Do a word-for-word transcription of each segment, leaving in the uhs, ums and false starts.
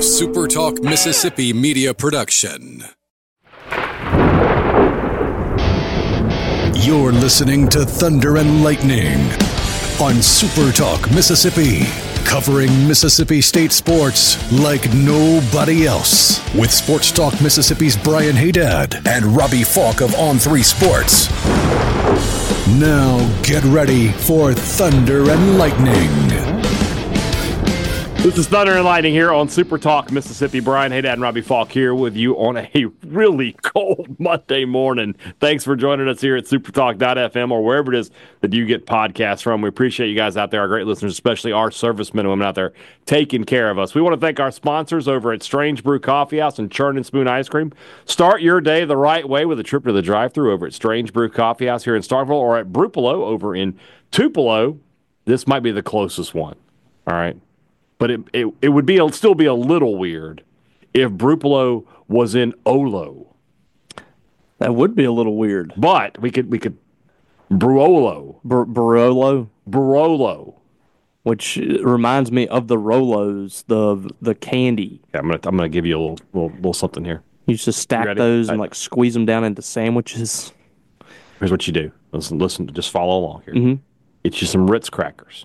A Super Talk Mississippi media production. You're listening to Thunder and Lightning on Super Talk Mississippi, covering Mississippi State sports like nobody else. With Sports Talk Mississippi's Brian Haydad and Robbie Falk of On three Sports. Now get ready for Thunder and Lightning. This is Thunder and Lightning here on Super Talk Mississippi. Brian Haydad and Robbie Falk here with you on a really cold Monday morning. Thanks for joining us here at supertalk dot f m or wherever it is that you get podcasts from. We appreciate you guys out there, our great listeners, especially our servicemen and women out there taking care of us. We want to thank our sponsors over at Strange Brew Coffee House and Churn and Spoon Ice Cream. Start your day the right way with a trip to the drive-thru over at Strange Brew Coffee House here in Starkville or at Brupolo over in Tupelo. This might be the closest one, all right? But it, it it would be it'll still be a little weird if Brupolo was in Olo. That would be a little weird. But we could we could Bruolo. Bar- Barolo? Barolo. Which reminds me of the Rolos, the the candy. Yeah, I'm gonna I'm gonna give you a little little, little something here. You used to stack those and like squeeze them down into sandwiches. Here's what you do. Listen, listen, just follow along here. Mm-hmm. Get you some Ritz crackers.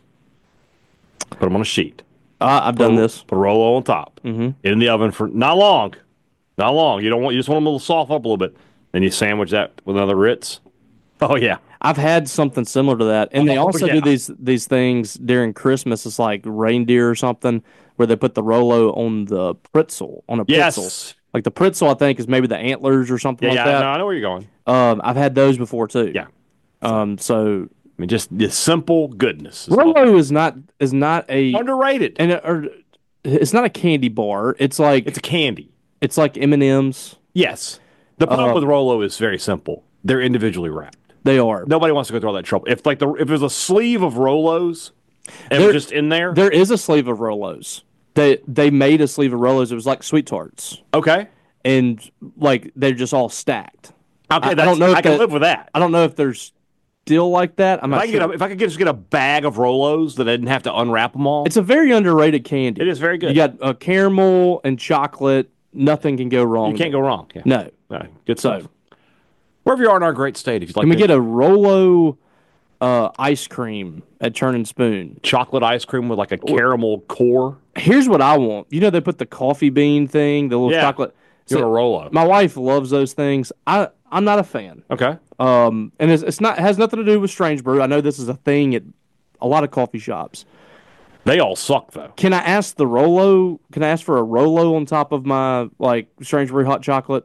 Put them on a sheet. Uh, I've done put, this. Put a Rolo on top. Mm-hmm. In the oven for not long. Not long. You don't want. You just want them a little soft up a little bit. Then you sandwich that with another Ritz. Oh yeah. I've had something similar to that, and they oh, also yeah. do these these things during Christmas. It's like reindeer or something, where they put the Rolo on the pretzel on a pretzel. Yes. Like the pretzel, I think is maybe the antlers or something Yeah, like yeah. that. No, I know where you're going. Um, I've had those before too. Yeah. Um, so. I mean, just the simple goodness. Is Rolo is not is not a underrated, and or it's not a candy bar. It's like it's a candy. It's like M and M's. Yes. The problem uh, with Rolo is very simple. They're individually wrapped. They are. Nobody wants to go through all that trouble. If like the if there's a sleeve of Rolos, and there, just in there, there is a sleeve of Rolos. They they made a sleeve of Rolos. It was like Sweet Tarts. Okay. And like they're just all stacked. Okay, I, I don't know. If I can that, live with that. I don't know if there's. Still like that. I'm if not I, sure. get a, if I could just get a bag of Rolos that I didn't have to unwrap them all. It's a very underrated candy. It is very good. You got uh, caramel and chocolate. Nothing can go wrong. You can't go wrong. Yeah. No. Right. Good stuff. So, wherever you are in our great state, if you'd like can we to get a Rolo uh, ice cream at Churn and Spoon? Chocolate ice cream with like a caramel core. Here's what I want. You know they put the coffee bean thing, the little yeah. chocolate. So, a Rolo. My wife loves those things. I I'm not a fan. Okay. Um, and it's it's not it has nothing to do with Strange Brew. I know this is a thing at a lot of coffee shops. They all suck though. Can I ask the Rolo? Can I ask for a Rolo on top of my like Strange Brew hot chocolate,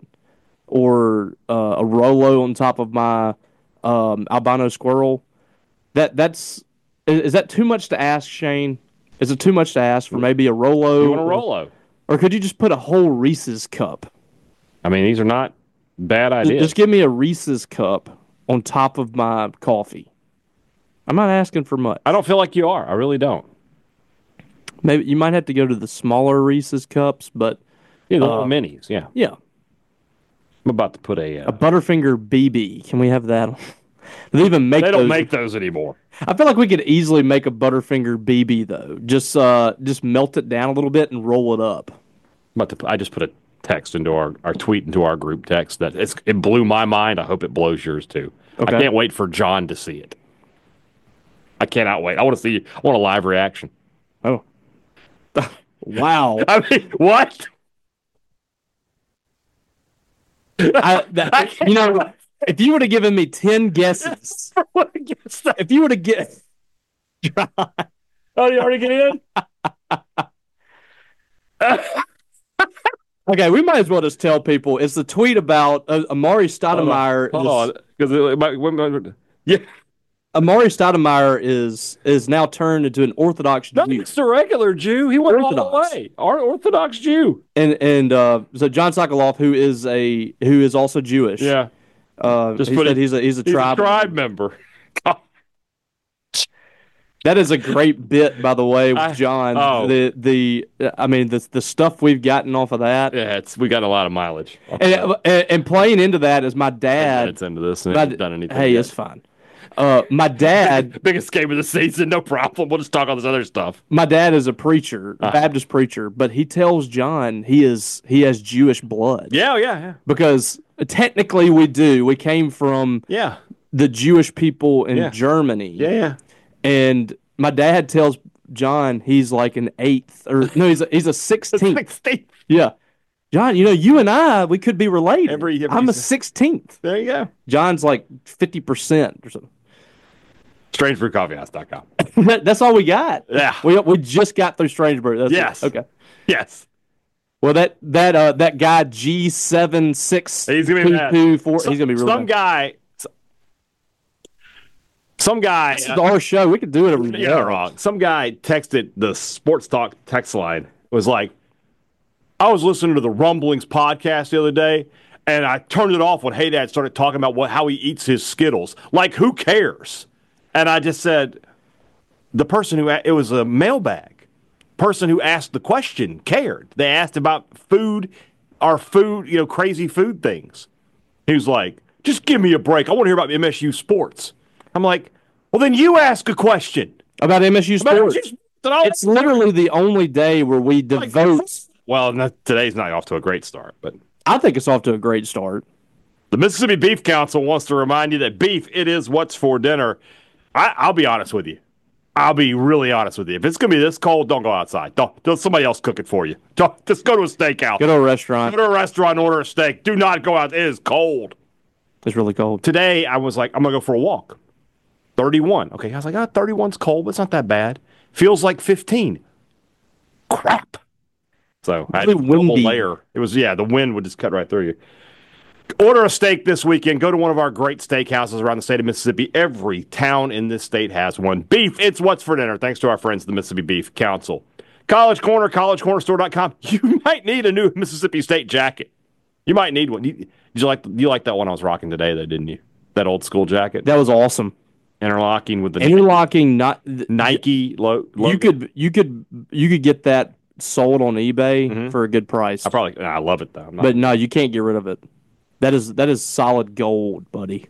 or uh, a Rolo on top of my um, albino squirrel? That that's is, is that too much to ask, Shane? Is it too much to ask for maybe a Rolo? You want a Rolo? Or could you just put a whole Reese's cup? I mean, these are not bad ideas. Just give me a Reese's cup on top of my coffee. I'm not asking for much. I don't feel like you are. I really don't. Maybe you might have to go to the smaller Reese's cups, but yeah, the uh, little minis. Yeah, yeah. I'm about to put a uh, a Butterfinger B B. Can we have that? They even make. They don't those. make those anymore. I feel like we could easily make a Butterfinger B B though. Just uh, just melt it down a little bit and roll it up. I'm about to, I just put a text into our, our tweet into our group text that it's, it blew my mind. I hope it blows yours too. Okay. I can't wait for John to see it. I cannot wait. I want to see. I want a live reaction. Oh, wow! I mean, what? I, that, you know, if you would have given me ten guesses, if you would have get, oh, you already get in. Okay, we might as well just tell people it's the tweet about uh, Amari Stoudemire. Hold on, because yeah, Amari Stoudemire is is now turned into an Orthodox no, Jew. It's a regular Jew. He went Orthodox. all the way. Our Orthodox Jew. And and uh, so John Sokoloff, who is a who is also Jewish. Yeah, uh, just he put said it, he's a he's a he's tribe a tribe member. That is a great bit, by the way, with I, John. Oh. The the I mean the the stuff we've gotten off of that. Yeah, it's we got a lot of mileage. And, and, and playing into that is my dad. It's into this. And my, done anything hey, yet. it's fine. Uh, my dad, Biggest game of the season, no problem. We'll just talk all this other stuff. my dad is a preacher, a Uh-huh. Baptist preacher, but he tells John he is he has Jewish blood Yeah, yeah, yeah. because technically we do. We came from Yeah, the Jewish people in Yeah. Germany. yeah, yeah. And my dad tells John he's like an eighth or no, he's a, he's a sixteenth. sixteen. Yeah. John, you know, you and I, we could be related. Every- every- I'm a sixteenth. There you go. John's like fifty percent or something. strange brew coffee house dot com. That- That's all we got. Yeah. We we just got through Strange Brew. That's it. Yes. Okay. Yes. Well, that that uh that guy G seven six He's gonna be mad. two four. Some, He's gonna be really some mad. guy. Some guy. This is our show. We could do it every You're not wrong. Some guy texted the Sports Talk text line. Was like, I was listening to the Rumblings podcast the other day, and I turned it off when Hey Dad started talking about what how he eats his Skittles. Like, who cares? And I just said, the person who it was a mailbag person who asked the question cared. They asked about food, our food, you know, crazy food things. He was like, just give me a break. I want to hear about M S U sports. I'm like, well, then you ask a question. about M S U About sports. M S U and all It's literally the only day where we that. devote. Well, no, today's not off to a great start, but I think it's off to a great start. the Mississippi Beef Council wants to remind you that beef, it is what's for dinner. I, I'll be honest with you. I'll be really honest with you. If it's going to be this cold, don't go outside. Don't, don't somebody else cook it for you. Don't, just go to a steakhouse. Go to a restaurant. Go to a restaurant and order a steak. Do not go out. It is cold. It's really cold. Today, I was like, I'm going to go for a walk. thirty-one. Okay, I was like, ah, thirty-one's cold, but it's not that bad. Feels like fifteen. Crap. So I had a Really double windy. layer. It was, yeah, the wind would just cut right through you. Order a steak this weekend. Go to one of our great steakhouses around the state of Mississippi. Every town in this state has one. Beef, it's what's for dinner. Thanks to our friends, the Mississippi Beef Council. College Corner, college corner store dot com. You might need a new Mississippi State jacket. You might need one. You, did you like you like that one I was rocking today, though, didn't you? That old school jacket, That was awesome. interlocking with the Interlocking, not Nike lo- logo. you could you could you could get that sold on eBay for a good price. I probably. I love it though. I'm not- But no, you can't get rid of it. That is that is solid gold, buddy.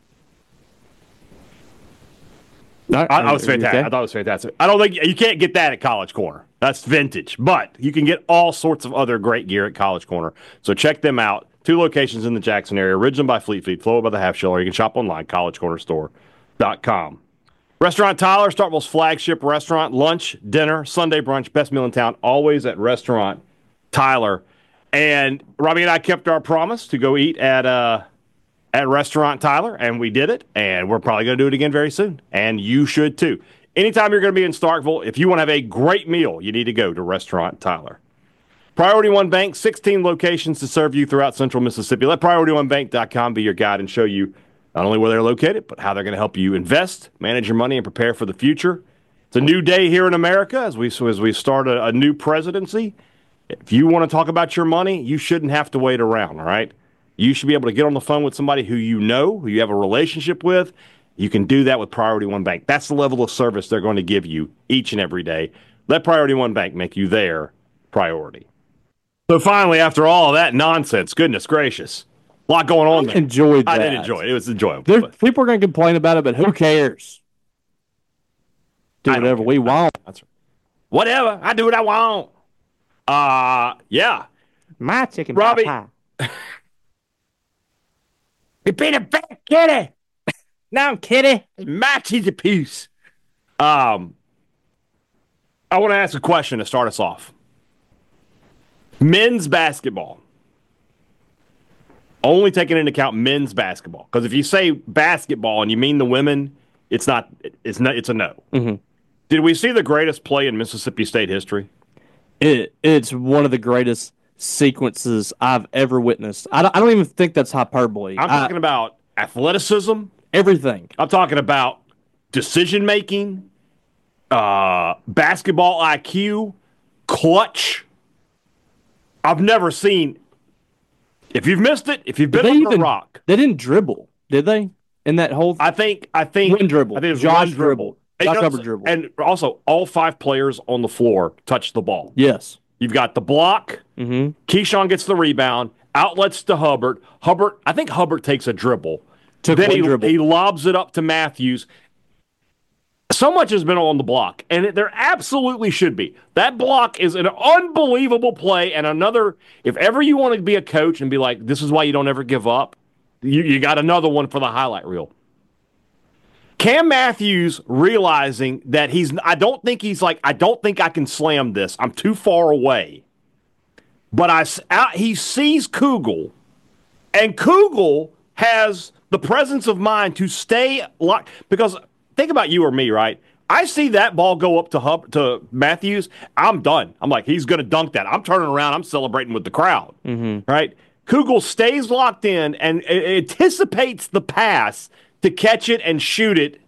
I, I was Are you fantastic. okay? I thought it was fantastic. I don't think you can't get that at College Corner. That's vintage, but you can get all sorts of other great gear at College Corner. So check them out. Two locations in the Jackson area: Ridgeland by Fleet Feet, Florida by the Half Shell, or you can shop online, college corner store dot com. Restaurant Tyler, Starkville's flagship restaurant. Lunch, dinner, Sunday brunch, best meal in town, always at Restaurant Tyler. And Robbie and I kept our promise to go eat at uh, at Restaurant Tyler, and we did it, and we're probably going to do it again very soon. And you should too. Anytime you're going to be in Starkville, if you want to have a great meal, you need to go to Restaurant Tyler. Priority One Bank, sixteen locations to serve you throughout central Mississippi. Let priority one bank dot com be your guide and show you not only where they're located, but how they're going to help you invest, manage your money, and prepare for the future. It's a new day here in America as we, as we start a, a new presidency. If you want to talk about your money, you shouldn't have to wait around, all right? You should be able to get on the phone with somebody who you know, who you have a relationship with. You can do that with Priority One Bank. That's the level of service they're going to give you each and every day. Let Priority One Bank make you their priority. So finally, after all of that nonsense, goodness gracious, a lot going on there. Enjoyed I that. did enjoy it. It was enjoyable. There, but people are going to complain about it, but who cares? Do I don't whatever care. we want. That's right. Whatever. I do what I want. Uh, yeah. My chicken Robbie. pot pie. You been a bad kitty. No, I'm kidding. My cheese a piece. Um, I want to ask a question to start us off. Men's basketball. Only taking into account men's basketball. Because if you say basketball and you mean the women, it's not. It's not. It's a no. Mhm. Did we see the greatest play in Mississippi State history? It, it's one of the greatest sequences I've ever witnessed. I don't, I don't even think that's hyperbole. I'm I- talking about athleticism. everything. I'm talking about decision making, uh, basketball I Q, clutch. I've never seen. If you've missed it, if you've been They under even a rock, they didn't dribble, did they? In that whole I think I think One dribble. I think it was Josh one dribble. dribbled. Josh And, Hubbard dribbled. and also all five players on the floor touched the ball. yes. You've got the block. Mm-hmm. Keyshawn gets the rebound. Outlets to Hubbard. Hubbard. I think Hubbard takes a dribble. Took then one he, dribble. he lobs it up to Matthews. So much has been on the block, and it, there absolutely should be. That block is an unbelievable play, and another, if ever you want to be a coach and be like, this is why you don't ever give up, you, you got another one for the highlight reel. Cam Matthews realizing that he's, I don't think he's like, I don't think I can slam this. I'm too far away. But I, out, he sees Kugel, and Kugel has the presence of mind to stay locked. Because think about you or me, right? I see that ball go up to Hub, to Matthews. I'm done. I'm like, he's going to dunk that. I'm turning around. I'm celebrating with the crowd, Mm-hmm. right? Kugel stays locked in and anticipates the pass to catch it and shoot it.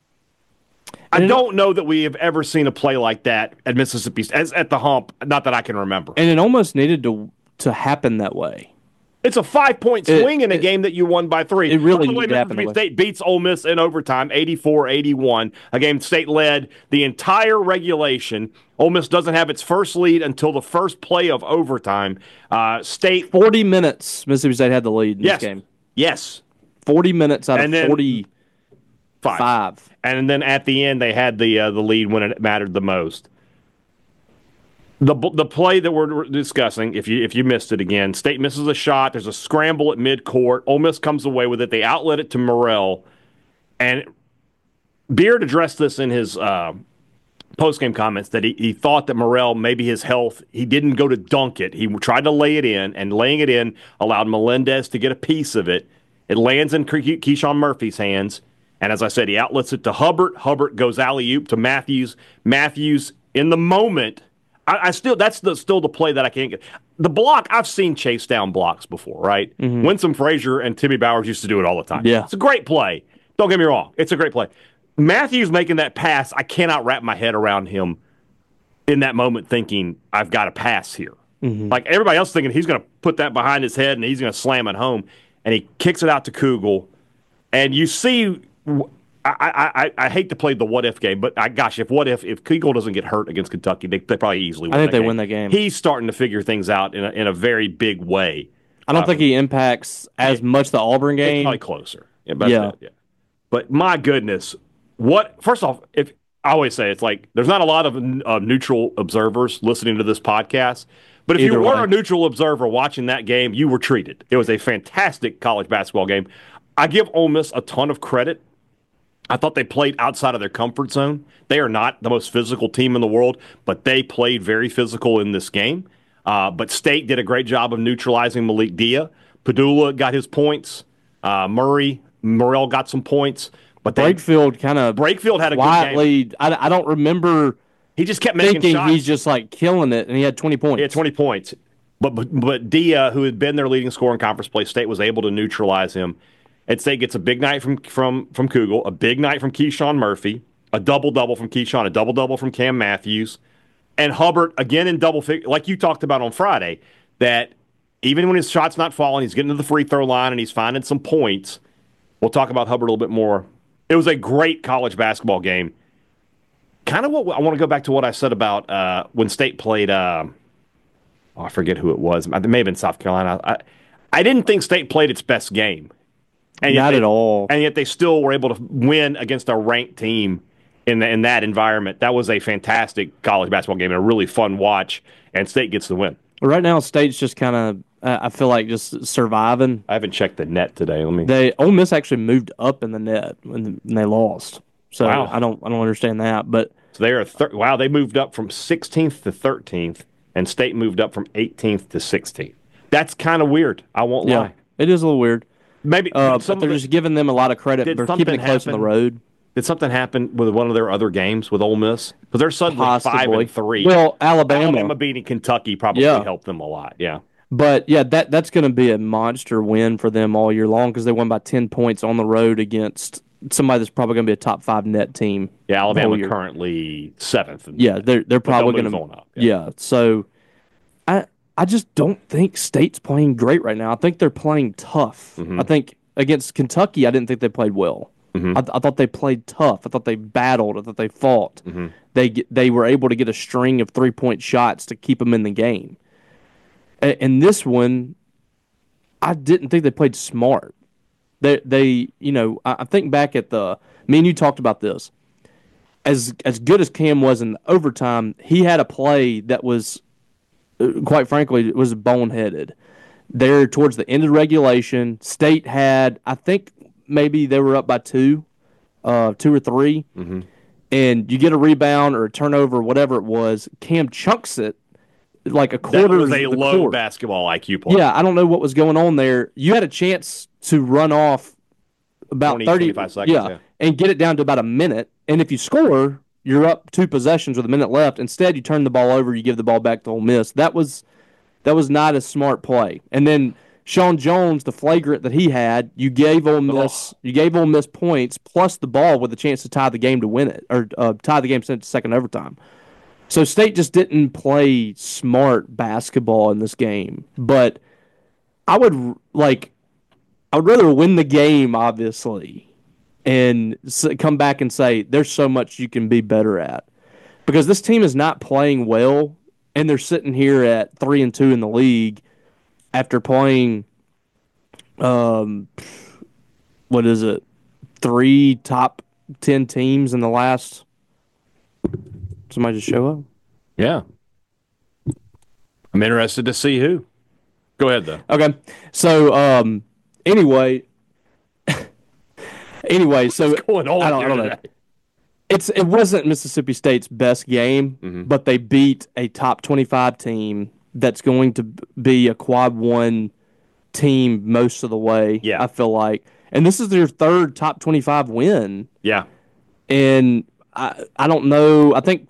I And don't know that we have ever seen a play like that at Mississippi as at the Hump. Not that I can remember. And it almost needed to to happen that way. It's a five-point It- swing in a it- game that you won by three. it really By the way, needed to happen Mississippi that way. State beats Ole Miss in overtime, eighty-four eighty-one. A game State led the entire regulation. Ole Miss doesn't have its first lead until the first play of overtime. Uh, State, Forty minutes, Mississippi State had the lead in yes, this game. yes, Forty minutes out And of then- forty-five. five. And then at the end, they had the uh, the lead when it mattered the most. The the play that we're discussing, if you if you missed it again, State misses a shot. There's a scramble at midcourt. Ole Miss comes away with it. They outlet it to Morrell. And Beard addressed this in his uh, post-game comments that he, he thought that Morrell, maybe his health, he didn't go to dunk it. He tried to lay it in, and laying it in allowed Melendez to get a piece of it. It lands in Ke- Keyshawn Murphy's hands. And as I said, he outlets it to Hubbard. Hubbard goes alley-oop to Matthews. Matthews, in the moment, I, I still that's the, still the play that I can't get. The block, I've seen chase down blocks before, right? Mm-hmm. Winsome Frazier and Timmy Bowers used to do it all the time. Yeah. It's a great play. Don't get me wrong. It's a great play. Matthews making that pass, I cannot wrap my head around him in that moment thinking, I've got a pass here. Mm-hmm. Like everybody else thinking he's going to put that behind his head and he's going to slam it home. And he kicks it out to Kugel. And you see, I, I, I hate to play the what if game, but I, gosh, if what if if Kugel doesn't get hurt against Kentucky, they, they probably easily win I think that they game. win that game. He's starting to figure things out in a, in a very big way. I don't Uh, think he impacts as much the Auburn It's game. probably closer. Yeah, but, Yeah. yeah. But my goodness, what? First off, if I always say it's like there's not a lot of uh, neutral observers listening to this podcast. But if Either you were way. a neutral observer watching that game, you were treated. It was a fantastic college basketball game. I give Ole Miss a ton of credit. I thought they played outside of their comfort zone. They are not the most physical team in the world, but they played very physical in this game. Uh, but State did a great job of neutralizing Malik Dia. Padula got his points. Uh, Murray, Morrell got some points. But they, Brakefield kind of Brakefield had a good game. quietly. I, I don't remember He just kept making thinking shots. he's just like killing it, and he had twenty points. He had twenty points. But, but but Dia, who had been their leading scorer in conference play, State was able to neutralize him. And State gets a big night from from from Kugel, a big night from Keyshawn Murphy, a double-double from Keyshawn, a double-double from Cam Matthews, and Hubbard again in double figure, like you talked about on Friday, that even when his shot's not falling, he's getting to the free throw line and he's finding some points. We'll talk about Hubbard a little bit more. It was a great college basketball game. Kind of what I want to go back to what I said about uh, when State played. Uh, oh, I forget who it was. It may have been South Carolina. I, I didn't think State played its best game. And yet Not they, at all. And yet they still were able to win against a ranked team in the, in that environment. That was a fantastic college basketball game and a really fun watch. And State gets the win. Right now, State's just kind of. Uh, I feel like just surviving. I haven't checked the net today. Let me. They Ole Miss actually moved up in the net when, when they lost. So Wow. I don't I don't understand that, but So they are thir- wow. They moved up from sixteenth to thirteenth, and State moved up from eighteenth to sixteenth. That's kind of weird. I won't yeah, lie. it is a little weird. Maybe Uh, some but they're of it- just giving them a lot of credit Did for something keeping it close on the happen? road. Did something happen with one of their other games with Ole Miss? Because they're suddenly five Possibly. and three. Well, Alabama. Alabama beating Kentucky probably Yeah. helped them a lot. Yeah. But yeah, that that's going to be a monster win for them all year long because they won by ten points on the road against somebody that's probably going to be a top five net team. Yeah, the whole Alabama year. currently seventh. Yeah, they're they're probably they'll going move to on up, Yeah. yeah. so I I just don't think State's playing great right now. I think they're playing tough. Mm-hmm. I think against Kentucky, I didn't think they played well. Mm-hmm. I, th- I thought they played tough. I thought they battled. I thought they fought. Mm-hmm. They get, they were able to get a string of three point shots to keep them in the game. A- And this one, I didn't think they played smart. They, they, you know, I, I think back at the. Me and you talked about this. As as good as Cam was in overtime, he had a play that was, uh, quite frankly, was boneheaded. There towards the end of regulation, State had, I think maybe they were up by two, uh, two or three, Mm-hmm. and you get a rebound or a turnover, whatever it was. Cam chunks it like a quarter. That was of a the low court. basketball I Q play. Yeah, I don't know what was going on there. You had a chance to run off about twenty, thirty, twenty-five seconds, yeah, yeah. and get it down to about a minute. And if you score, you're up two possessions with a minute left. Instead, you turn the ball over, you give the ball back to Ole Miss. That was that was not a smart play. And then Sean Jones, the flagrant that he had, you gave Ole Miss you gave Ole Miss points plus the ball with a chance to tie the game to win it or uh, tie the game to second overtime. So State just didn't play smart basketball in this game. But I would like I would rather win the game, obviously, and come back and say there's so much you can be better at, because this team is not playing well, and they're sitting here at three and two in the league after playing, um, what is it, three top ten teams in the last. Somebody just show up. Yeah. I'm interested to see who. Go ahead, though. Okay, so um, anyway. Anyway, so What's going on I don't, here I don't know. today? It's it wasn't Mississippi State's best game, Mm-hmm. but they beat a top twenty-five team that's going to be a quad one team most of the way. Yeah. I feel like, and this is their third top twenty-five win, Yeah. and I I don't know. I think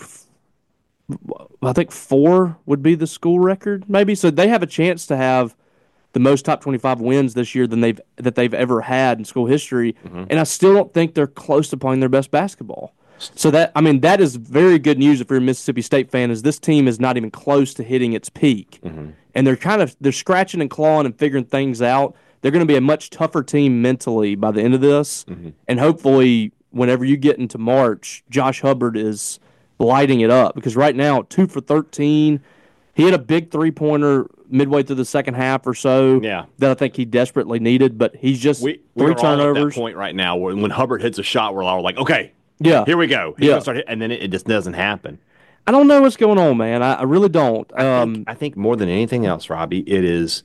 I think four would be the school record, maybe. So they have a chance to have the most top twenty-five wins this year than they've that they've ever had in school history, Mm-hmm. and I still don't think they're close to playing their best basketball. So that I mean that is very good news if you're a Mississippi State fan. Is this team is not even close to hitting its peak, Mm-hmm. and they're kind of they're scratching and clawing and figuring things out. They're going to be a much tougher team mentally by the end of this, Mm-hmm. and hopefully, whenever you get into March, Josh Hubbard is lighting it up, because right now two for thirteen. He had a big three-pointer midway through the second half or so Yeah. that I think he desperately needed, but he's just We, three we're all at turnovers. that point right now where when Hubbard hits a shot, we're all like, okay, Yeah. here we go. He's Yeah. gonna start hit, and then it, it just doesn't happen. I don't know what's going on, man. I, I really don't. I Um, think, I think more than anything else, Robbie, it is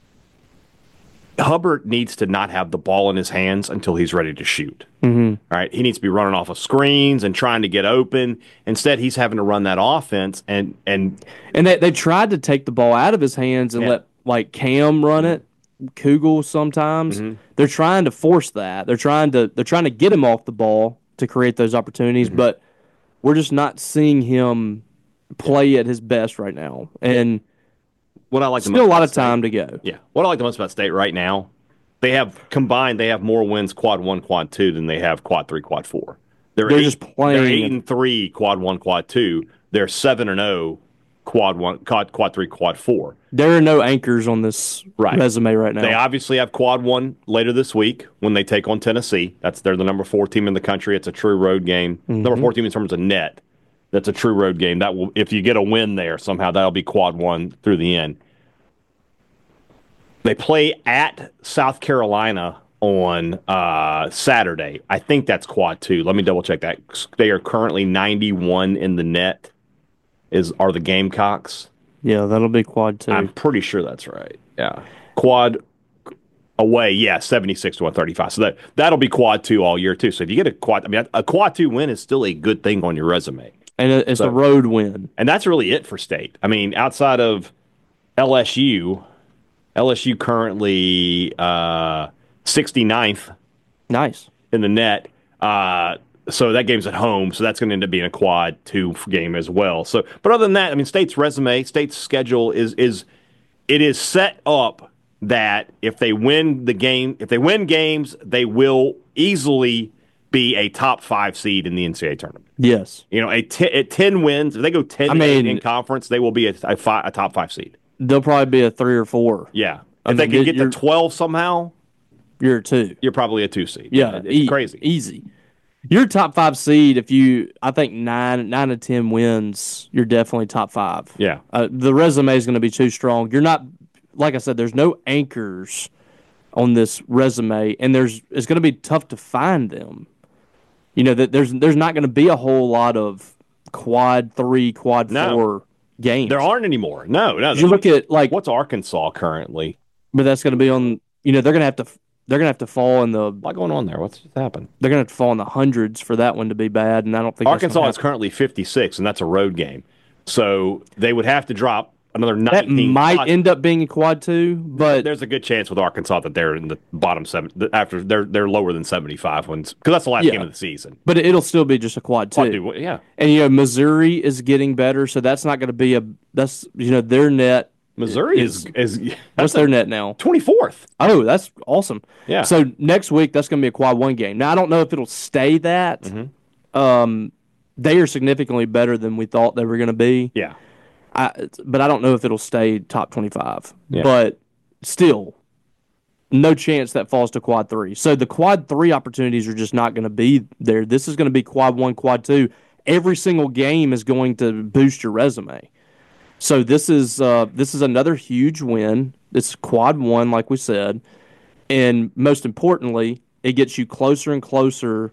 Hubbard needs to not have the ball in his hands until he's ready to shoot. Mm-hmm. All right, he needs to be running off of screens and trying to get open. Instead, he's having to run that offense, and and and they, they tried to take the ball out of his hands and Yeah. let, like, Cam run it, Kugel sometimes. Mm-hmm. They're trying to force that. They're trying to they're trying to get him off the ball to create those opportunities, Mm-hmm. but we're just not seeing him play at his best right now. And what I like the still most a lot about of State- time to go. Yeah, what I like the most about State right now, they have combined. They have more wins quad one, quad two than they have quad three, quad four. They're, They're eight, just playing They're eight and- and three quad one, quad two. They're seven and zero quad one, quad quad three, quad four. There are no anchors on this Right. resume right now. They obviously have quad one later this week when they take on Tennessee. That's they're the number four team in the country. It's a true road game. Mm-hmm. Number four team in terms of net. That's a true road game. That will, if you get a win there somehow, that'll be quad one through the end. They play at South Carolina on uh, Saturday. I think that's quad two. Let me double check that. They are currently ninety-one in the net. Is are the Gamecocks? Yeah, that'll be quad two. I'm pretty sure that's right. Yeah. Quad away, yeah, seventy-six to one thirty-five. So that that'll be quad two all year too. So if you get a quad, I mean, a quad two win is still a good thing on your resume, and it- it's So- a road win. and that's really it for State. I mean, outside of L S U, L S U currently uh, sixty-ninth Nice. in the net. Uh, so that game's at home, so that's going to end up being a quad two game as well. So, but other than that, I mean, State's resume, State's schedule is is it is set up that if they win the game, if they win games, they will easily be a top five seed in the N C double A tournament. Yes. You know, a t- at ten wins, if they go ten I and eight mean- in conference, they will be a, a, fi- a top five seed. They'll probably be a three or four. Yeah, I if they mean, can get to you're- twelve somehow, You're a two. you're probably a two seed. Yeah. it's e- crazy. Easy. You're top five seed if you, I think nine, nine to ten wins. You're definitely top five. Yeah. Uh, the resume is going to be too strong. You're not, like I said, there's no anchors on this resume, and there's it's going to be tough to find them. You know that there's there's not going to be a whole lot of quad three, quad No. four games. There aren't anymore. No, no. You look at like what's Arkansas currently? but that's going to be on. You know they're going to have to they're going to have to fall in the What's going on there? What's happened? they're going to have to fall in the hundreds for that one to be bad, and I don't think that's Arkansas gonna is happen. currently fifty-six, and that's a road game. So they would have to drop another That nineteen. might spots. end up being a quad two, but There's a good chance with Arkansas that they're in the bottom seven after they're they're lower than seventy-five ones because that's the last Yeah. game of the season. but it'll still be just a quad two. Quad two, yeah, And you know Missouri is getting better, so that's not going to be a that's you know their net. Missouri is is What's that's their net now? twenty-fourth. Oh, that's awesome. Yeah. So next week that's going to be a quad one game. Now I don't know if it'll stay that. Mm-hmm. Um, they are significantly better than we thought they were going to be. Yeah, I, but I don't know if it'll stay top twenty-five. Yeah. But still, no chance that falls to quad three. So the quad three opportunities are just not going to be there. This is going to be quad one, quad two. Every single game is going to boost your resume. So this is uh, this is another huge win. It's quad one, like we said, and most importantly, it gets you closer and closer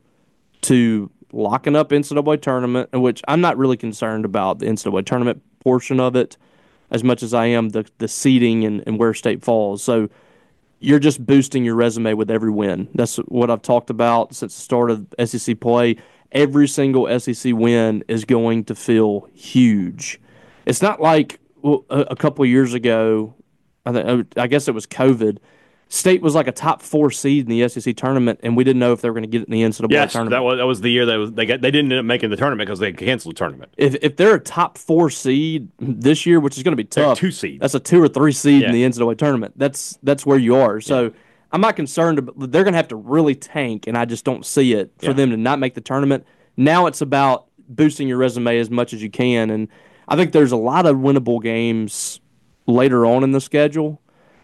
to locking up N C double A tournament, in which I'm not really concerned about the N C double A tournament portion of it as much as I am the the seeding and, and where state falls. So you're just boosting your resume with every win. That's what I've talked about since the start of S E C play. Every single S E C win is going to feel huge. It's not like well, a, a couple of years ago, I, th- I guess it was COVID. State was like a top four seed in the S E C tournament, and we didn't know if they were going to get it in the N C double A yes, tournament. that was that was the year that was, they got they didn't end up making the tournament because they canceled the tournament. If if they're a top four seed this year, which is going to be They're tough, two seed. that's a two or three seed Yeah. in the N C double A tournament. That's that's where you are. So I'm not concerned. About, they're going to have to really tank, and I just don't see it for Yeah. them to not make the tournament. Now it's about boosting your resume as much as you can, and I think there's a lot of winnable games later on in the schedule.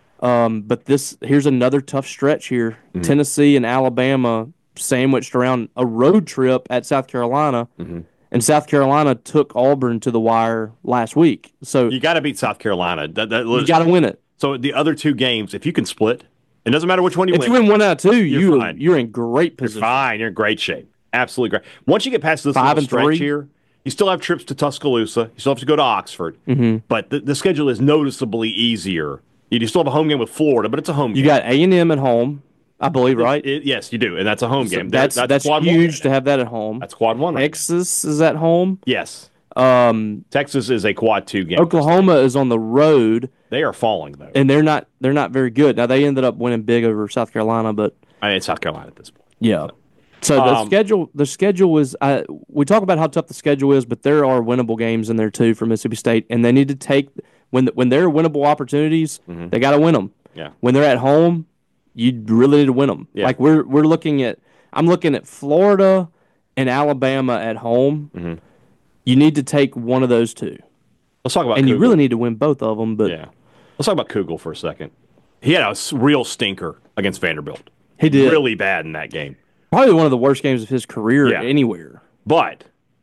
Um, but this here's another tough stretch here. Mm-hmm. Tennessee and Alabama sandwiched around a road trip at South Carolina, Mm-hmm. and South Carolina took Auburn to the wire last week. So You got to beat South Carolina. That, that, you got to win it. so the other two games, if you can split, it doesn't matter which one you If win. you win one out of two, You're you fine. you're in great position. Fine, you're in great shape. Absolutely great. Once you get past this Five little and stretch three. here, you still have trips to Tuscaloosa. You still have to go to Oxford. Mm-hmm. But the, the schedule is noticeably easier. You still have a home game with Florida, but it's a home You game. got A and M at home, I believe, right? It- yes, you do, and that's a home So game. that's That- that's, quad huge one. to have that at home. That's quad one. Right? Texas is at home. Yes, Um, Texas is a quad two game. Oklahoma is on the road, They are falling though. and they're not they're not very good. Now they ended up winning big over South Carolina, but I mean, it's South Carolina at this point. yeah. So the Um, schedule, the schedule is. Uh, we talk about how tough the schedule is, but there are winnable games in there too for Mississippi State, and they need to take when when there are winnable opportunities, they got to win them. Yeah. When they're at home, you really need to win them. Yeah. Like we're we're looking at, I'm looking at Florida and Alabama at home. Mm-hmm. You need to take one of those two, Let's talk about and you Kugel. really need to win both of them. But Yeah. Let's talk about Kugel for a second. He had a s- real stinker against Vanderbilt. he did Really bad in that game. probably one of the worst games of his career Yeah. anywhere. But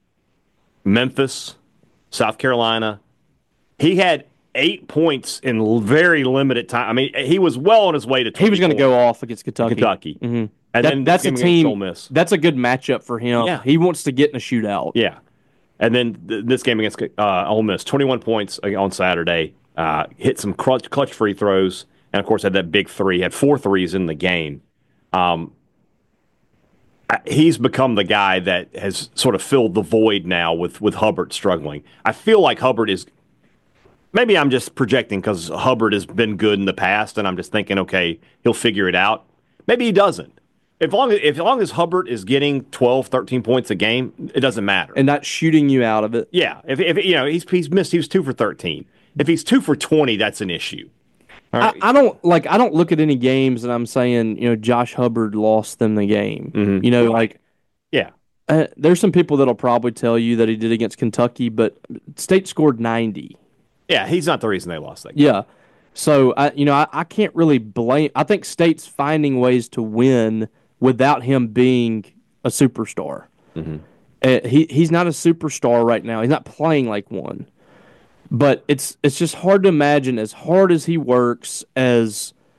Memphis, South Carolina, he had eight points in l- very limited time. I mean, he was well on his way to He was going to twenty-four. go off against Kentucky. Kentucky. Mhm. And That- then that's a this game against team. Ole Miss. That's a good matchup for him. Yeah. He wants to get in a shootout. Yeah. And then th- this game against uh, Ole Miss, twenty-one points on Saturday, uh, hit some clutch, clutch free throws, and of course had that big three, had four threes in the game. Um, I- he's become the guy that has sort of filled the void now with, with Hubbard struggling. I feel like Hubbard is, maybe I'm just projecting because Hubbard has been good in the past, and I'm just thinking, okay, he'll figure it out. Maybe he doesn't. If long as, if long as Hubbard is getting twelve, thirteen points a game, it doesn't matter. And not shooting you out of it. Yeah, if, if you know he's he's missed, he was two for thirteen. If he's two for twenty, that's an issue. All right. I, I don't like. I don't look at any games and I'm saying, you know, Josh Hubbard lost them the game. Mhm. You know, like Yeah, uh, there's some people that'll probably tell you that he did against Kentucky, but State scored ninety. yeah, he's not the reason they lost that game. Yeah. So I, you know, I, I can't really blame. I think State's finding ways to win without him being a superstar. Mm-hmm. Uh, he he's not a superstar right now. He's not playing like one. But it's it's just hard to imagine, as hard as he works, as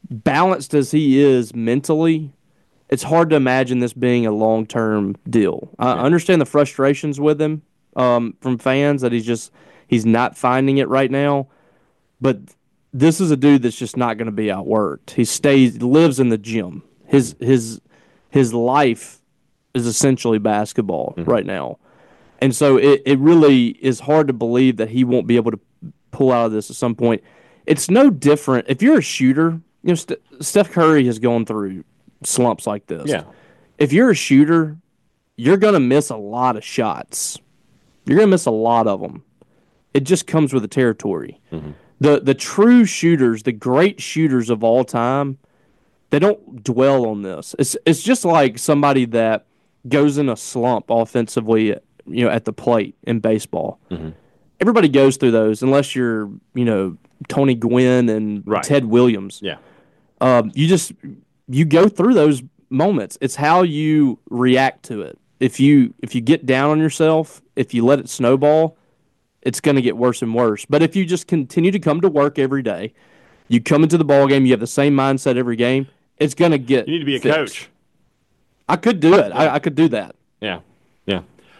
balanced as he is mentally, it's hard to imagine this being a long-term deal. I Yeah. understand the frustrations with him um, from fans that he's just he's not finding it right now, but this is a dude that's just not going to be outworked. He stays, lives in the gym. His his his life is essentially basketball Mm-hmm. right now, and so it it really is hard to believe that he won't be able to pull out of this at some point. It's no different if you're a shooter. You know, St- Steph Curry has gone through slumps like this. Yeah. If you're a shooter, you're going to miss a lot of shots. You're going to miss a lot of them. It just comes with the territory. Mm-hmm. The the true shooters, the great shooters of all time, they don't dwell on this. It's it's just like somebody that goes in a slump offensively, you know, at the plate in baseball. Mm-hmm. Everybody goes through those unless you're, you know, Tony Gwynn and Right. Ted Williams. Yeah. Um, you just you go through those moments. It's how you react to it. If you if you get down on yourself, if you let it snowball, it's going to get worse and worse. But if you just continue to come to work every day, you come into the ball game, you have the same mindset every game, it's going to get. You need to be a fixed. coach. I could do it. I, I could do that. Yeah. Yeah.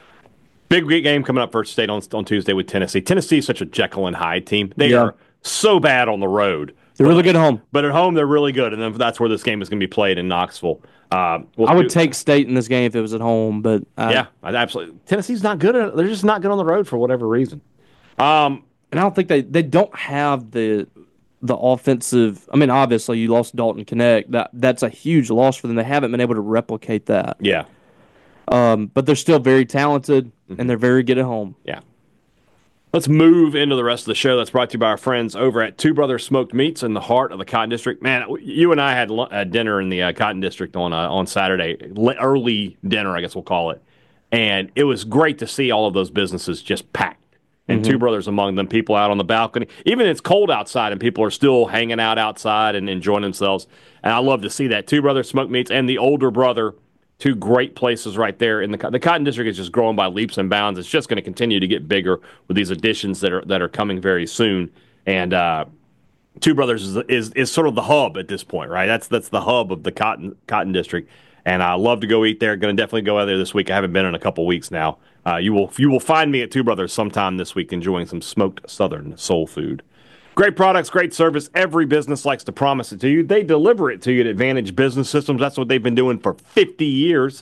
Big great game coming up for State on, on Tuesday with Tennessee. Tennessee is such a Jekyll and Hyde team. They Yeah. are so bad on the road. They're really good at home. But at home, they're really good, and then that's where this game is going to be played in Knoxville. Uh, we'll I would do- take State in this game if it was at home, but I, yeah, I- absolutely. Tennessee's not good. At, they're just not good on the road for whatever reason. Um, and I don't think they they don't have the the offensive. I mean, obviously you lost Dalton Connect. That that's a huge loss for them. They haven't been able to replicate that. yeah, Um, but they're still very talented and they're very good at home. yeah. Let's move into the rest of the show. That's brought to you by our friends over at Two Brothers Smoked Meats in the heart of the Cotton District. Man, you and I had lu- uh, dinner in the uh, Cotton District on uh, on Saturday, Le- early dinner, I guess we'll call it, and it was great to see all of those businesses just packed. And Two Brothers among them, people out on the balcony. Even it's cold outside, and people are still hanging out outside and enjoying themselves. And I love to see that. Two Brothers Smoked Meats and the Older Brother, two great places right there. In the the Cotton District is just growing by leaps and bounds. It's just going to continue to get bigger with these additions that are that are coming very soon. And uh, Two Brothers is, is is sort of the hub at this point, right? That's that's the hub of the Cotton Cotton District. And I love to go eat there. Going to definitely go out there this week. I haven't been in a couple weeks now. Uh, you will you will find me at Two Brothers sometime this week enjoying some smoked Southern soul food. Great products, great service. Every business likes to promise it to you. They deliver it to you at Advantage Business Systems. That's what they've been doing for fifty years.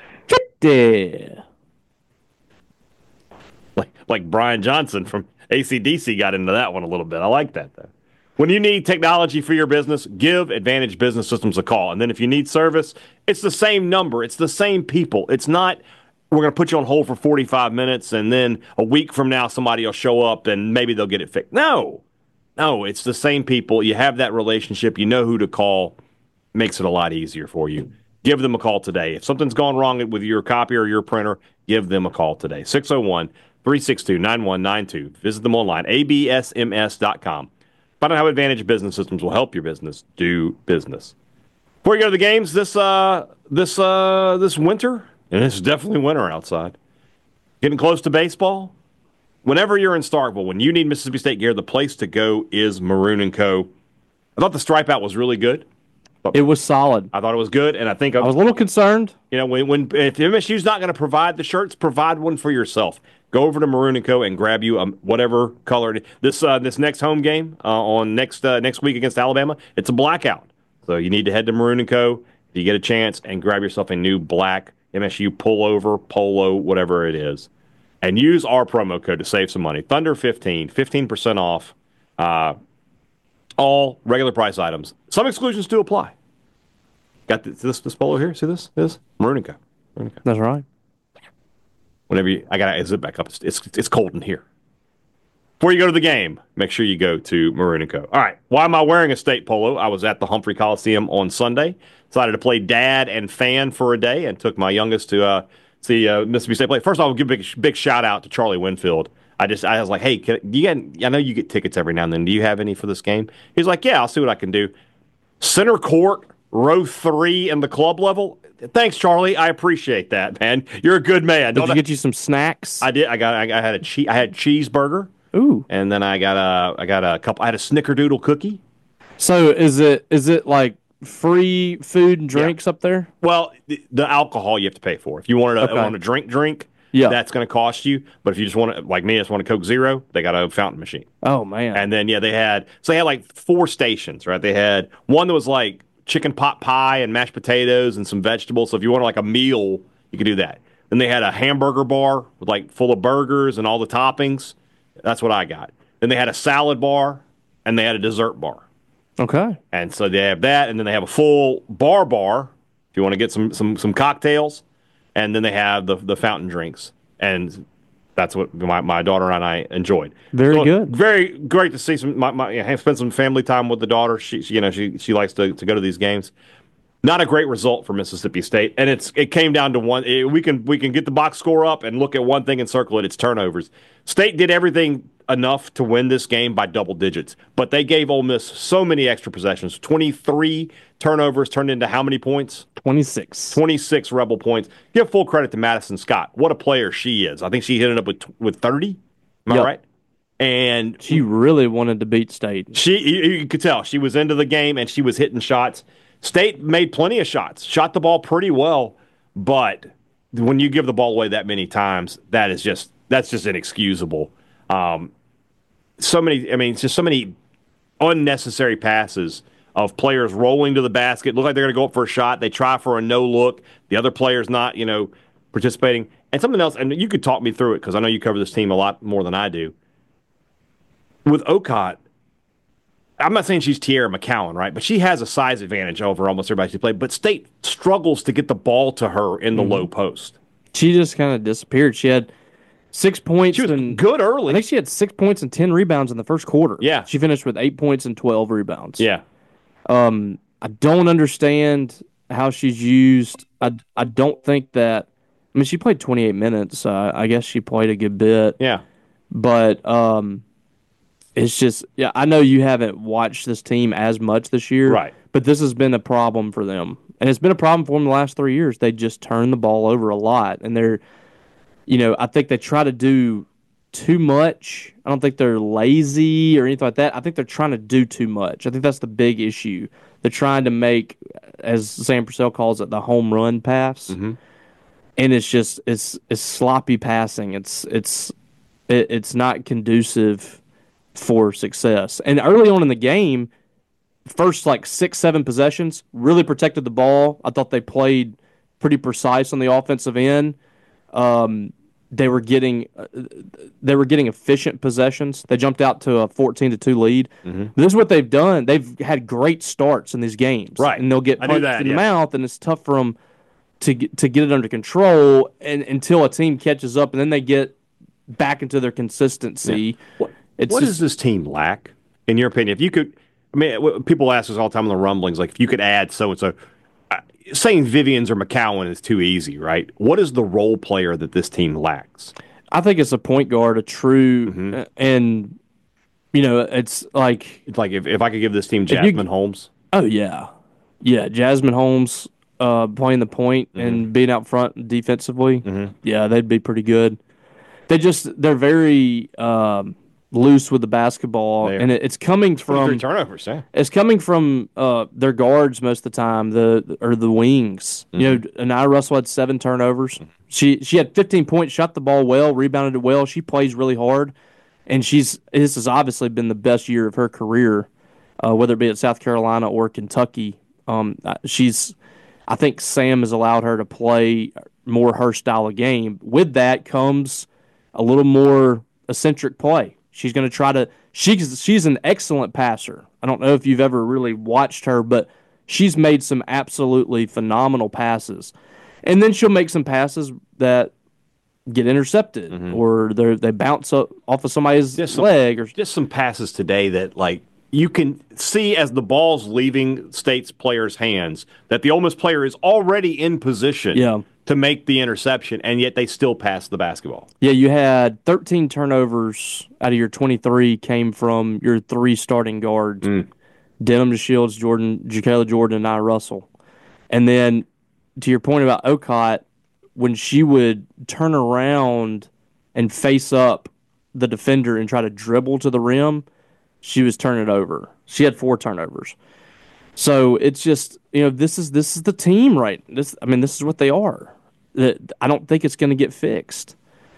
Yeah. Like, like Brian Johnson from A C D C got into that one a little bit. I like that, though. When you need technology for your business, give Advantage Business Systems a call. And then if you need service, it's the same number. It's the same people. It's not, we're going to put you on hold for forty-five minutes, and then a week from now somebody will show up and maybe they'll get it fixed. No. No, it's the same people. You have that relationship. You know who to call. Makes it a lot easier for you. Give them a call today. If something's gone wrong with your copier or your printer, give them a call today. six oh one, three six two, nine one nine two. Visit them online, A B S M S dot com. Find out how Advantage Business Systems will help your business do business. Before you go to the games this uh, this uh, this winter, and it's definitely winter outside, getting close to baseball. Whenever you're in Starkville, when you need Mississippi State gear, the place to go is Maroon and Co. I thought the stripe out was really good. It was solid. I thought it was good, and I think I was a little concerned. you know when when if M S U's not going to provide the shirts, provide one for yourself. Go over to Maroon and Co. and grab you um, whatever color. it- This uh, this next home game uh, on next uh, next week against Alabama, it's a blackout. So you need to head to Maroon and Co. if you get a chance and grab yourself a new black M S U pullover, polo, whatever it is, and use our promo code to save some money. Thunder fifteen, fifteen percent off uh, all regular price items. Some exclusions do apply. Got this, this, this polo here? See this? This? Maroon and Co. Maroon and Co. That's right. Whenever you, I got to zip back up. It's, it's it's cold in here. Before you go to the game, make sure you go to Maroon and Co. All right. Why am I wearing a state polo? I was at the Humphrey Coliseum on Sunday. Decided to play dad and fan for a day and took my youngest to uh, see uh, Mississippi State play. First, I'll give a big, big shout out to Charlie Winfield. I just I was like, hey, can, you get, I know you get tickets every now and then. Do you have any for this game? He's like, yeah, I'll see what I can do. Center court, row three in the club level. Thanks, Charlie. I appreciate that, man. You're a good man. Did Don't you I- get you some snacks? I did. I got. I had a cheese. I had cheeseburger, Ooh. and then I got a. I got a couple. I had a snickerdoodle cookie, So is it is it like free food and drinks Yeah. up there? Well, the, the alcohol you have to pay for. If you wanted to Okay. want to drink, drink, Yeah. that's going to cost you. But if you just want to, like me, just want a Coke Zero, they got a fountain machine. Oh man. And then yeah, they had so they had like four stations, right? They had one that was like chicken pot pie and mashed potatoes and some vegetables. So if you wanted like a meal, you could do that. Then they had a hamburger bar with like full of burgers and all the toppings. That's what I got. Then they had a salad bar and they had a dessert bar. Okay. And so they have that, and then they have a full bar bar if you want to get some some some cocktails, and then they have the the fountain drinks, and that's what my, my daughter and I enjoyed. Very So, good. very great to see some. My, my have spent some family time with the daughter. She, she you know she she likes to, to go to these games. Not a great result for Mississippi State, and it's it came down to one. It, we can we can get the box score up and look at one thing and circle it. It's turnovers. State did everything enough to win this game by double digits, but they gave Ole Miss so many extra possessions. twenty-three turnovers turned into how many points? twenty-six. twenty-six Rebel points. Give full credit to Madison Scott. What a player she is. I think she hit it up with with thirty. Am I Yep. right? And She really wanted to beat State. she, you, you could tell she was into the game and she was hitting shots. State made plenty of shots, shot the ball pretty well, but when you give the ball away that many times, that is just that's just inexcusable. Um, so many, I mean, it's just so many unnecessary passes of players rolling to the basket. Look like they're going to go up for a shot. They try for a no look. The other player's not, you know, participating. And something else, and you could talk me through it because I know you cover this team a lot more than I do. With Okot, I'm not saying she's Tierra McCowan, right? But she has a size advantage over almost everybody she played. But State struggles to get the ball to her in the mm-hmm. low post. She just kind of disappeared. She had six points. She was and good early. I think she had six points and ten rebounds in the first quarter. Yeah. She finished with eight points and twelve rebounds. Yeah. Um, I don't understand how she's used. I, I don't think that. I mean, she played twenty-eight minutes. Uh, I guess she played a good bit. Yeah. But um, it's just, yeah, I know you haven't watched this team as much this year. Right. But this has been a problem for them. And it's been a problem for them the last three years. They just turn the ball over a lot. And they're, you know, I think they try to do too much. I don't think they're lazy or anything like that. I think they're trying to do too much. I think that's the big issue. They're trying to make, as Sam Purcell calls it, the home run pass. Mm-hmm. And it's just, it's it's sloppy passing. It's, it's, it, it's not conducive for success. And early on in the game, first like six, seven possessions, really protected the ball. I thought they played pretty precise on the offensive end. Um, they were getting uh, they were getting efficient possessions. They jumped out to a fourteen to two lead. Mm-hmm. This is what they've done. They've had great starts in these games, right? And they'll get I punched that, in yeah. the mouth, and it's tough for them to get, to get it under control and until a team catches up, and then they get back into their consistency. Yeah. What, it's what just, does this team lack, in your opinion? If you could, I mean, people ask us all the time on the rumblings, like if you could add so and so. Saying Vivians or McCowan is too easy, right? What is the role player that this team lacks? I think it's a point guard, a true, mm-hmm. and you know, it's like it's like if, if I could give this team Jasmine you, Holmes. Oh yeah, yeah, Jasmine Holmes uh, playing the point mm-hmm. and being out front defensively. Mm-hmm. Yeah, they'd be pretty good. They just they're very um, loose with the basketball, They're, and it, it's coming from turnovers. Yeah. It's coming from uh, their guards most of the time, the or the wings. Mm-hmm. You know, Anaya Russell had seven turnovers. Mm-hmm. She she had fifteen points, shot the ball well, rebounded it well. She plays really hard, and she's this has obviously been the best year of her career, uh, whether it be at South Carolina or Kentucky. Um, she's, I think Sam has allowed her to play more her style of game. With that comes a little more eccentric play. She's going to try to she's she's an excellent passer. I don't know if you've ever really watched her, but she's made some absolutely phenomenal passes. And then she'll make some passes that get intercepted mm-hmm. or they they bounce up off of somebody's just some, leg or just some passes today that like you can see as the ball's leaving State's players' hands that the Ole Miss player is already in position yeah. to make the interception, and yet they still pass the basketball. Yeah, you had thirteen turnovers out of your twenty-three came from your three starting guards, mm. Denham DeShields, Jordan, Jacayla Jordan, and Nia Russell. And then to your point about Okot, when she would turn around and face up the defender and try to dribble to the rim, she was turning it over. She had four turnovers. So it's just, you know, this is this is the team, right? This, I mean, this is what they are. That I don't think it's going to get fixed.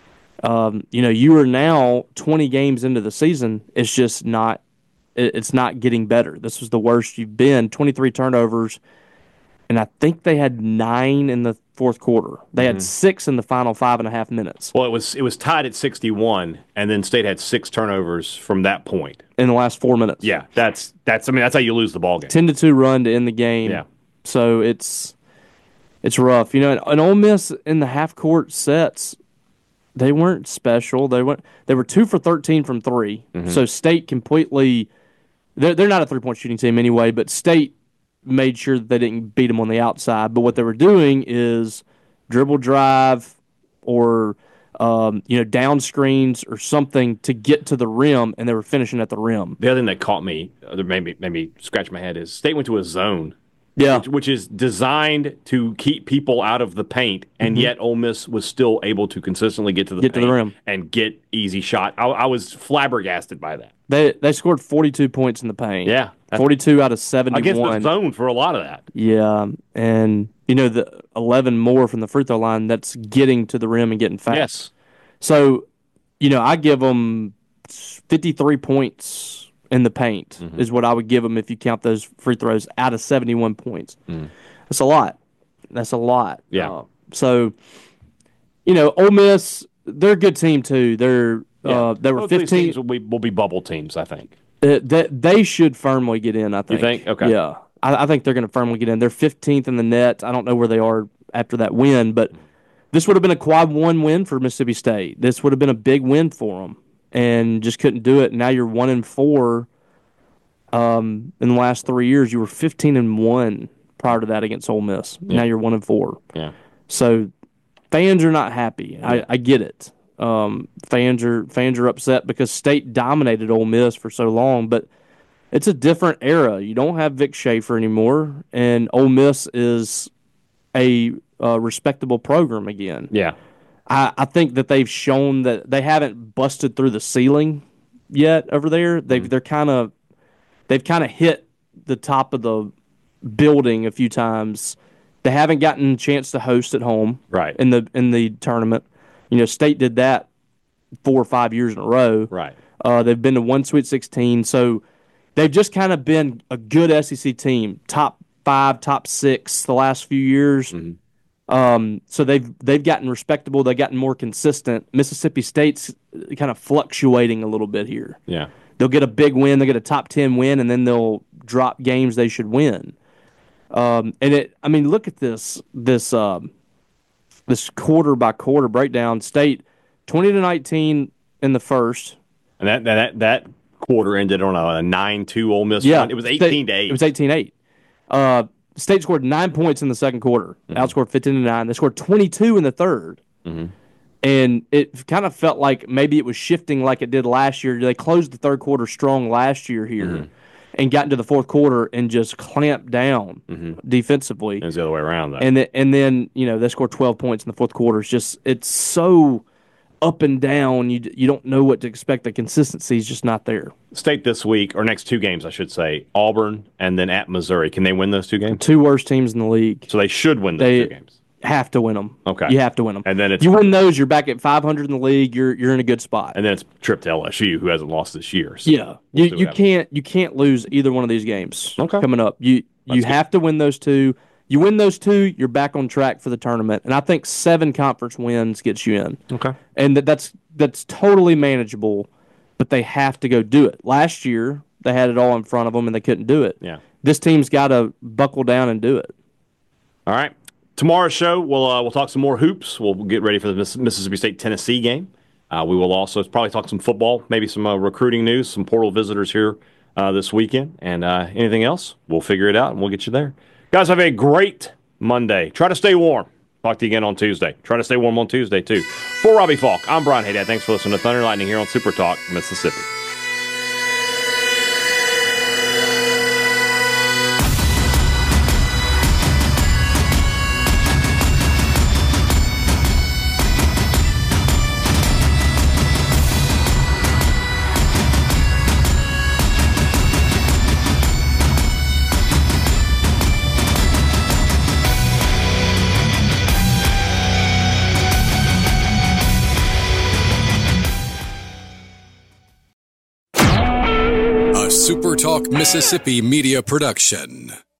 Um, you know, you are now twenty games into the season. It's just not. It's not getting better. This was the worst you've been. twenty-three turnovers, and I think they had nine in the fourth quarter. They Mm-hmm. had six in the final five and a half minutes Well, it was it was tied at sixty-one, and then State had six turnovers from that point. in the last four minutes. Yeah, that's that's. I mean, that's how you lose the ball game. ten to two run to end the game. Yeah. So it's it's rough. You know, and, and Ole Miss in the half court sets, they weren't special. They went they were two for thirteen from three. Mm-hmm. So State completely they're they're not a three point shooting team anyway, but State made sure that they didn't beat them on the outside. But what they were doing is dribble drive or um, you know, down screens or something to get to the rim, and they were finishing at the rim. The other thing that caught me, uh, that made me, made me scratch my head, is State went to a zone. Yeah. Which, which is designed to keep people out of the paint, and yet Ole Miss was still able to consistently get to the Mm-hmm. Get to paint the rim. and get easy shot. I, I was flabbergasted by that. They they scored forty-two points in the paint. Yeah. forty-two out of seventy-one. Against the zone for a lot of that. Yeah, and you know the eleven more from the free throw line. That's getting to the rim and getting fast. Yes. So, you know, I give them fifty-three points in the paint Mm-hmm. is what I would give them if you count those free throws out of seventy-one points. That's a lot. That's a lot. Yeah. Uh, so, you know, Ole Miss, they're a good team too. They're uh, they were Both these fifteen. teams will be, will be bubble teams, I think. Uh, they, they should firmly get in, I think. think? Okay. Yeah. I, I think they're going to firmly get in. They're fifteenth in the net. I don't know where they are after that win, but this would have been a quad one win for Mississippi State. This would have been a big win for them, and just couldn't do it. Now you're one and four. Um, in the last three years, you were fifteen and one prior to that against Ole Miss. Now you're one and four. Yeah. So fans are not happy. I, I get it. Um, fans are fans are upset because State dominated Ole Miss for so long, but it's a different era. You don't have Vic Schaefer anymore, and Ole Miss is a uh, respectable program again. Yeah. I, I think that they've shown that they haven't busted through the ceiling yet over there. They've they're kind of they've kind of hit the top of the building a few times. They haven't gotten a chance to host at home Right. in the in the tournament. You know, State did that four or five years in a row. Right. Uh, they've been to one Sweet sixteen, so they've just kind of been a good S E C team, top five, top six the last few years. Um, so they've they've gotten respectable. They've gotten more consistent. Mississippi State's kind of fluctuating a little bit here. Yeah. They'll get a big win, they'll get a top ten win, and then they'll drop games they should win. Um, and it, I mean, look at this this um, this quarter by quarter breakdown. State twenty to nineteen in the first. And that that that quarter ended on a nine two Ole Miss Yeah, run. It was State- eighteen to eight. It was eighteen eight. Uh, State scored nine points in the second quarter, outscored fifteen to nine. They scored twenty-two in the third. And it kind of felt like maybe it was shifting like it did last year. They closed the third quarter strong last year here and got into the fourth quarter and just clamped down defensively. It was the other way around, though. And then, and then you know they scored twelve points in the fourth quarter. It's just it's so up and down. You you don't know what to expect. The consistency is just not there. State this week, or next two games, I should say, Auburn and then at Missouri. Can they win those two games? Two worst teams in the league. So they should win those They two games. have to win them. Okay. You have to win them. And then it's You win those, you're back at five hundred in the league. You're you're in a good spot. and then it's trip to L S U, who hasn't lost this year. So Yeah, we'll you see what you happens. can't you can't lose either one of these games. Okay. Coming up, you you That's good. have to win those two. You win those two, you're back on track for the tournament. And I think seven conference wins gets you in. Okay. And that, that's that's totally manageable, but they have to go do it. Last year they had it all in front of them and they couldn't do it. Yeah. This team's got to buckle down and do it. All right. Tomorrow's show, we'll uh, we'll talk some more hoops. We'll get ready for the Miss- Mississippi State Tennessee game. Uh, we will also probably talk some football, maybe some uh, recruiting news, some portal visitors here uh, this weekend, and uh, anything else. We'll figure it out and we'll get you there. Guys, have a great Monday. Try to stay warm. Talk to you again on Tuesday. Try to stay warm on Tuesday too. For Robbie Falk, I'm Brian Haydad. Thanks for listening to Thunder and Lightning here on Super Talk Mississippi. Talk Mississippi media production.